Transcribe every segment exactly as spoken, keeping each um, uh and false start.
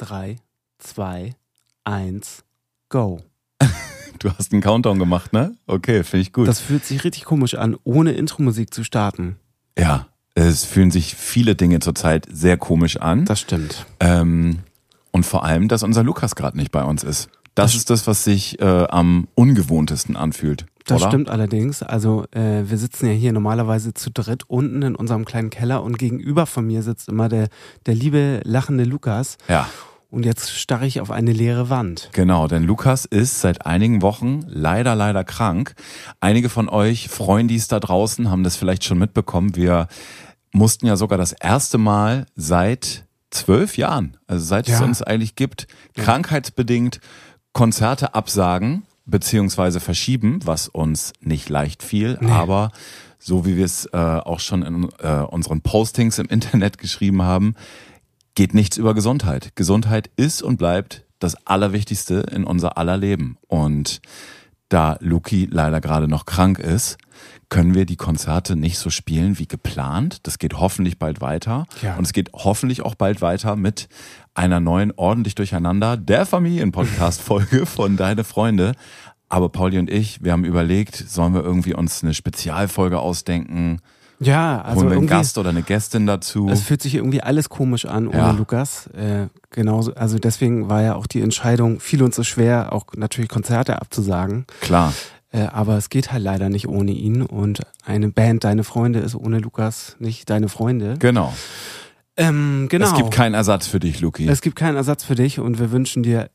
drei, zwei, eins, go. Du hast einen Countdown gemacht, ne? Okay, finde ich gut. Das fühlt sich richtig komisch an, ohne Intro-Musik zu starten. Ja, es fühlen sich viele Dinge zurzeit sehr komisch an. Das stimmt. Ähm, und vor allem, dass unser Lukas gerade nicht bei uns ist. Das, das ist das, was sich äh, am ungewohntesten anfühlt. Das oder? Stimmt allerdings. Also äh, wir sitzen ja hier normalerweise zu dritt unten in unserem kleinen Keller und gegenüber von mir sitzt immer der, der liebe, lachende Lukas. Ja. Und jetzt starre ich auf eine leere Wand. Genau, denn Lukas ist seit einigen Wochen leider, leider krank. Einige von euch Freundis da draußen haben das vielleicht schon mitbekommen. Wir mussten ja sogar das erste Mal seit zwölf Jahren, also seit ja. es uns eigentlich gibt, ja. krankheitsbedingt Konzerte absagen beziehungsweise verschieben, was uns nicht leicht fiel, nee. aber so wie wir es äh, auch schon in äh, unseren Postings im Internet geschrieben haben, geht nichts über Gesundheit. Gesundheit ist und bleibt das Allerwichtigste in unser aller Leben. Und da Luki leider gerade noch krank ist, können wir die Konzerte nicht so spielen wie geplant. Das geht hoffentlich bald weiter. Ja. Und es geht hoffentlich auch bald weiter mit einer neuen Ordentlich Durcheinander, der Familien-Podcast-Folge von Deine Freunde. Aber Pauli und ich, wir haben überlegt, sollen wir irgendwie uns eine Spezialfolge ausdenken? Ja, also holen wir einen Gast oder eine Gästin dazu. Es fühlt sich irgendwie alles komisch an ohne ja. Lukas. Äh, genauso, also deswegen war ja auch die Entscheidung, fiel uns so schwer, auch natürlich Konzerte abzusagen. Klar. Äh, aber es geht halt leider nicht ohne ihn. Und eine Band, Deine Freunde, ist ohne Lukas nicht Deine Freunde. Genau. Ähm, genau. Es gibt keinen Ersatz für dich, Luki. Es gibt keinen Ersatz für dich und wir wünschen dir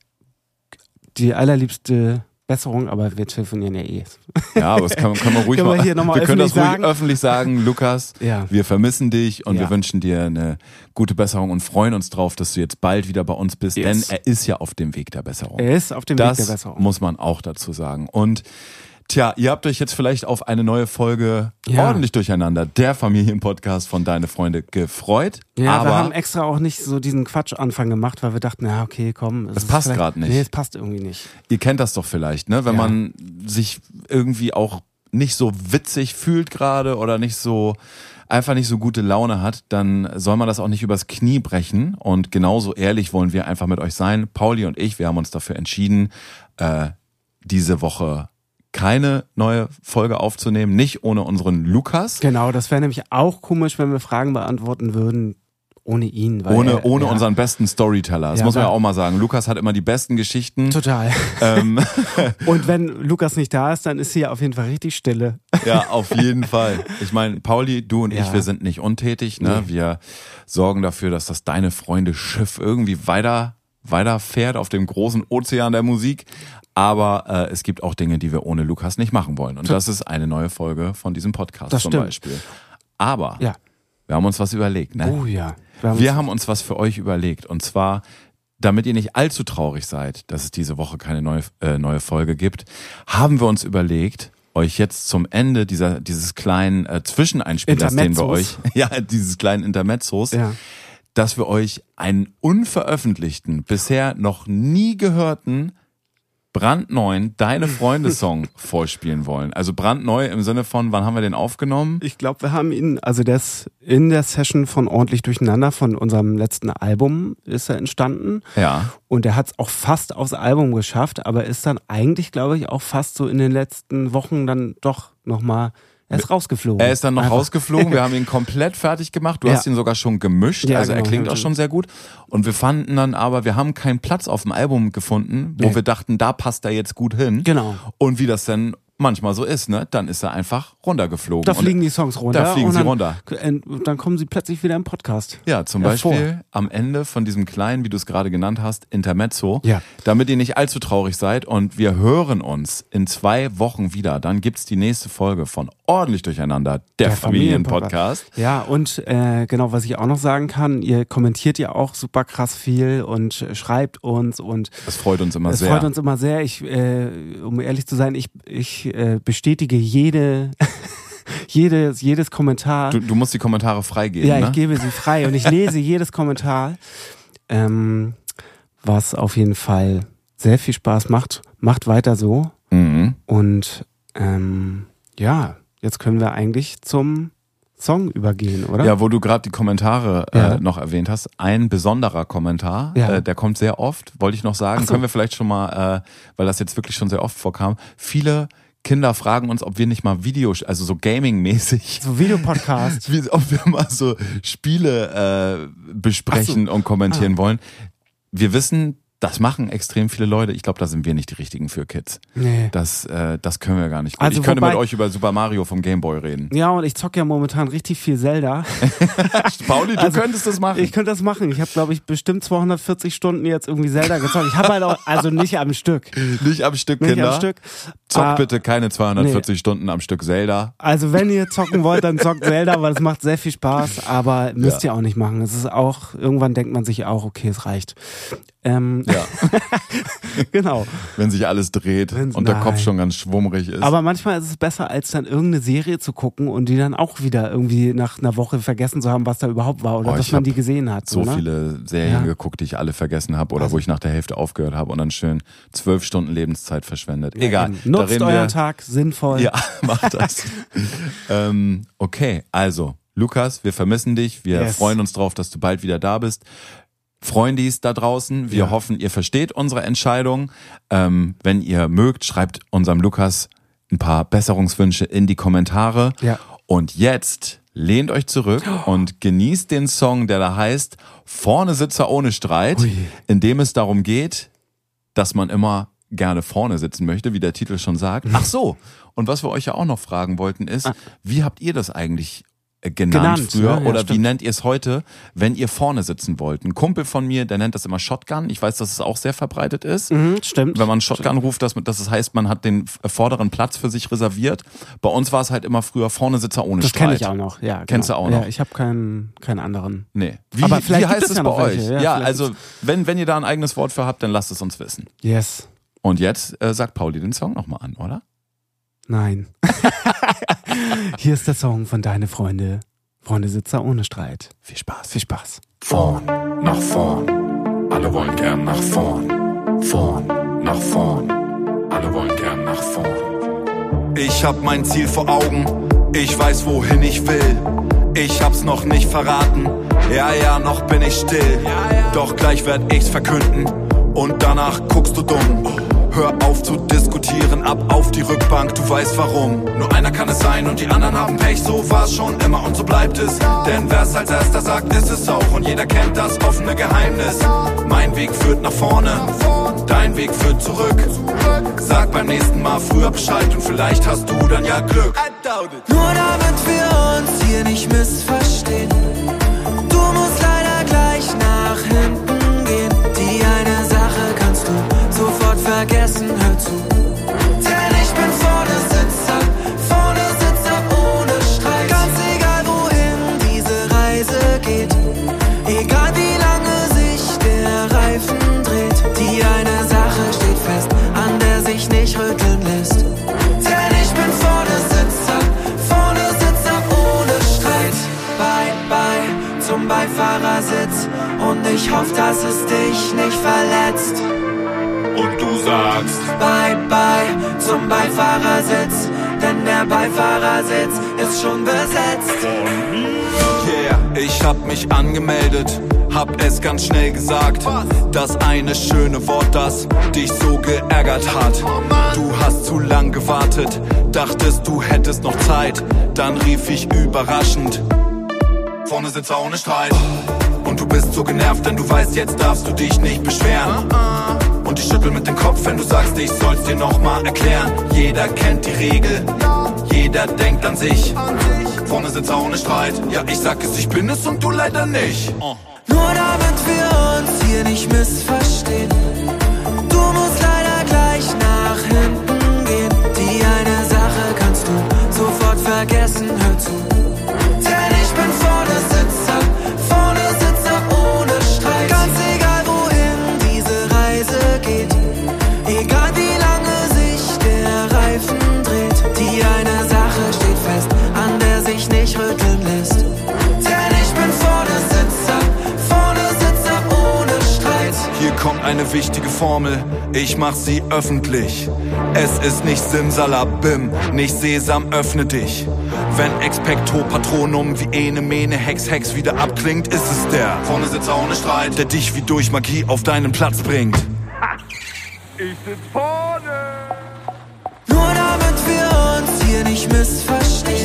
die allerliebste Besserung, aber wir telefonieren ja eh. Ja, aber das kann, kann man ruhig können wir mal, hier noch mal wir können das ruhig sagen? öffentlich sagen, Lukas, ja. wir vermissen dich und ja. wir wünschen dir eine gute Besserung und freuen uns drauf, dass du jetzt bald wieder bei uns bist, yes. denn er ist ja auf dem Weg der Besserung. Er ist auf dem das Weg der Besserung. Muss man auch dazu sagen. Und tja, ihr habt euch jetzt vielleicht auf eine neue Folge ja. ordentlich durcheinander, der Familienpodcast von Deine Freunde, gefreut. Ja, aber wir haben extra auch nicht so diesen Quatschanfang gemacht, weil wir dachten, na okay, komm. Es passt gerade nicht. Nee, es passt irgendwie nicht. Ihr kennt das doch vielleicht, ne? Wenn ja. man sich irgendwie auch nicht so witzig fühlt gerade oder nicht so einfach nicht so gute Laune hat, dann soll man das auch nicht übers Knie brechen. Und genauso ehrlich wollen wir einfach mit euch sein. Pauli und ich, wir haben uns dafür entschieden, äh, diese Woche keine neue Folge aufzunehmen, nicht ohne unseren Lukas. Genau, das wäre nämlich auch komisch, wenn wir Fragen beantworten würden ohne ihn. Weil ohne er, ohne ja. unseren besten Storyteller. Das ja, muss man ja auch mal sagen. Lukas hat immer die besten Geschichten. Total. Ähm. Und wenn Lukas nicht da ist, dann ist hier auf jeden Fall richtig Stille. Ja, auf jeden Fall. Ich meine, Pauli, du und ja. ich, wir sind nicht untätig. Ne? Nee. Wir sorgen dafür, dass das Deine Freunde Schiff irgendwie weiter, weiter fährt auf dem großen Ozean der Musik. Aber äh, es gibt auch Dinge, die wir ohne Lukas nicht machen wollen. Und das ist eine neue Folge von diesem Podcast das zum stimmt. Beispiel. Aber ja. wir haben uns was überlegt. Ne? Oh ja. Wir, haben, wir uns haben uns was für euch überlegt. Und zwar, damit ihr nicht allzu traurig seid, dass es diese Woche keine neue, äh, neue Folge gibt, haben wir uns überlegt, euch jetzt zum Ende dieser dieses kleinen äh, Zwischeneinspielers, den wir euch, ja, dieses kleinen Intermezzos, ja. dass wir euch einen unveröffentlichten, bisher noch nie gehörten, brandneuen Deine Freunde-Song vorspielen wollen. Also brandneu im Sinne von, wann haben wir den aufgenommen? Ich glaube, wir haben ihn, also das in der Session von Ordentlich Durcheinander, von unserem letzten Album ist er entstanden. Ja. Und er hat es auch fast aufs Album geschafft, aber ist dann eigentlich, glaube ich, auch fast so in den letzten Wochen dann doch nochmal, er ist rausgeflogen. Er ist dann noch Einfach. rausgeflogen, wir haben ihn komplett fertig gemacht, du ja. hast ihn sogar schon gemischt, ja, also genau. er klingt auch schon sehr gut. Und wir fanden dann aber, wir haben keinen Platz auf dem Album gefunden, wo nee. wir dachten, da passt er jetzt gut hin. Genau. Und wie das dann manchmal so ist, ne, dann ist er einfach runtergeflogen. Da fliegen die Songs runter. Da fliegen und sie dann, runter. Und dann kommen sie plötzlich wieder im Podcast. Ja, zum ja, Beispiel vor. am Ende von diesem kleinen, wie du es gerade genannt hast, Intermezzo. Ja. Damit ihr nicht allzu traurig seid und wir hören uns in zwei Wochen wieder. Dann gibt's die nächste Folge von Ordentlich Durcheinander, der, der Familienpodcast. Familienpodcast. Ja, und äh, genau, was ich auch noch sagen kann, ihr kommentiert ja auch super krass viel und schreibt uns und das freut uns immer das sehr. Das freut uns immer sehr. Ich, äh, um ehrlich zu sein, ich, ich äh, bestätige jede jedes, jedes Kommentar. Du, du musst die Kommentare freigeben, Ja, ne? ich gebe sie frei und ich lese jedes Kommentar, ähm, was auf jeden Fall sehr viel Spaß macht. Macht weiter so. Mhm. Und ähm, ja, jetzt können wir eigentlich zum Song übergehen, oder? Ja, wo du gerade die Kommentare Ja. äh, noch erwähnt hast. Ein besonderer Kommentar, Ja. äh, der kommt sehr oft, wollte ich noch sagen. Ach so. Können wir vielleicht schon mal, äh, weil das jetzt wirklich schon sehr oft vorkam, viele Kinder fragen uns, ob wir nicht mal Video, also so Gaming-mäßig, So Videopodcast. wie, ob wir mal so Spiele äh, besprechen Ach so. und kommentieren Ah. wollen. Wir wissen, das machen extrem viele Leute. Ich glaube, da sind wir nicht die richtigen für Kids. Nee. Das, äh, das können wir gar nicht. Gut. Also ich könnte wobei- mit euch über Super Mario vom Gameboy reden. Ja, und ich zocke ja momentan richtig viel Zelda. Pauli, du Also, könntest das machen. Ich könnte das machen. Ich habe, glaube ich, bestimmt zweihundertvierzig Stunden jetzt irgendwie Zelda gezockt. Ich habe halt auch, also nicht am Stück. Nicht am Stück, Nicht Kinder. am Stück. Zockt Ah, bitte keine zweihundertvierzig Stunden am Stück Zelda. Also wenn ihr zocken wollt, dann zockt Zelda, weil es macht sehr viel Spaß, aber müsst Ja. ihr auch nicht machen. Es ist auch, irgendwann denkt man sich auch, okay, es reicht. Ähm, Ja. genau. Wenn sich alles dreht Wenn's- und der Kopf nein. schon ganz schwummrig ist. Aber manchmal ist es besser, als dann irgendeine Serie zu gucken und die dann auch wieder irgendwie nach einer Woche vergessen zu haben, was da überhaupt war oder Oh, dass ich man hab die gesehen hat. so ne? viele Serien Ja. geguckt, die ich alle vergessen habe oder Also- wo ich nach der Hälfte aufgehört habe und dann schön zwölf Stunden Lebenszeit verschwendet. Ja, Egal. eben. Da Nutzt reden euren wir, Tag sinnvoll. Ja, macht das. ähm, okay, also Lukas, wir vermissen dich. Wir Yes. freuen uns drauf, dass du bald wieder da bist. Freundis da draußen, wir Ja. hoffen, ihr versteht unsere Entscheidung. Ähm, wenn ihr mögt, schreibt unserem Lukas ein paar Besserungswünsche in die Kommentare. Ja. Und jetzt lehnt euch zurück und genießt den Song, der da heißt Vorne Sitzer ohne Streit, Ui. in dem es darum geht, dass man immer gerne vorne sitzen möchte, wie der Titel schon sagt. Ach so, und was wir euch ja auch noch fragen wollten ist, Ah. wie habt ihr das eigentlich äh, genannt, Genannt, früher ja, ja, oder wie stimmt. nennt ihr es heute, wenn ihr vorne sitzen wollt? Ein Kumpel von mir, der nennt das immer Shotgun. Ich weiß, dass es auch sehr verbreitet ist. Mhm, stimmt. Wenn man Shotgun ruft, dass, dass es heißt, man hat den vorderen Platz für sich reserviert. Bei uns war es halt immer früher vorne Sitzer ohne Das Streit. kenne ich auch noch. Ja, Kennst genau. du auch noch? Ja, ich habe keinen, keinen anderen. Nee. Wie, Aber vielleicht wie gibt heißt es es ja bei noch euch? welche. Ja, Ja, vielleicht also wenn, wenn ihr da ein eigenes Wort für habt, dann lasst es uns wissen. Yes. Und jetzt äh, sagt Pauli den Song nochmal an, oder? Nein. Hier ist der Song von Deine Freunde. Freunde Sitzer ohne Streit. Viel Spaß. Viel Spaß. Vorn, nach vorn, alle wollen gern nach vorn. Vorn, nach vorn, alle wollen gern nach vorn. Ich hab mein Ziel vor Augen, ich weiß wohin ich will. Ich hab's noch nicht verraten, ja ja, noch bin ich still. Doch gleich werd ich's verkünden und danach guckst du dumm. Hör auf zu diskutieren, ab auf die Rückbank, du weißt warum. Nur einer kann es sein und die anderen haben Pech, so war's schon immer und so bleibt es. Denn wer's als erster sagt, ist es auch und jeder kennt das offene Geheimnis. Mein Weg führt nach vorne, dein Weg führt zurück. Sag beim nächsten Mal früher Bescheid und vielleicht hast du dann ja Glück. Nur damit wir uns hier nicht missverstehen. Du musst leider gleich nach hinten gehen. Die eine Sache kannst du sofort vergessen, hör zu. Denn ich bin vorne Sitzer, vorne Sitzer ohne Streit. Ganz egal wohin diese Reise geht, egal wie lange sich der Reifen dreht. Die eine Sache steht fest, an der sich nicht rütteln lässt. Denn ich bin vorne Sitzer, vorne Sitzer ohne Streit. Bye, bye zum Beifahrersitz und ich hoffe, dass es dich nicht verletzt. Und du sagst, Bye, bye zum Beifahrersitz, denn der Beifahrersitz ist schon besetzt. Yeah, ich hab mich angemeldet, hab es ganz schnell gesagt. Das eine schöne Wort, das dich so geärgert hat. Du hast zu lang gewartet, dachtest du hättest noch Zeit. Dann rief ich überraschend, vorne Sitzer ohne Streit. Und du bist so genervt, denn du weißt, jetzt darfst du dich nicht beschweren. Und ich schüttel mit dem Kopf, wenn du sagst, ich soll's dir nochmal erklären. Jeder kennt die Regel, jeder denkt an sich. Vorne Sitzer ohne Streit, ja ich sag es, ich bin es und du leider nicht. Oh. Nur damit wir uns hier nicht missverstehen. Du musst leider gleich nach hinten gehen. Die eine Sache kannst du sofort vergessen, hör zu. Denn ich bin vorne Sitzer, vorne Sitzer ohne Streit. Ganz egal wohin diese Reise geht, egal wie lange sich der Reifen dreht. Die eine Sache steht fest, an der sich nicht rütteln lässt. Denn ich bin vorne Sitzer, vorne Sitzer ohne Streit. Hier kommt eine wichtige Formel, ich mach sie öffentlich. Es ist nicht Simsalabim, nicht Sesam, öffne dich. Wenn Expecto Patronum wie ene Mene Hex Hex wieder abklingt, ist es der vorne Sitzer ohne Streit, der dich wie durch Magie auf deinen Platz bringt. Ich sitz vorne. Nur damit wir uns hier nicht missverstehen.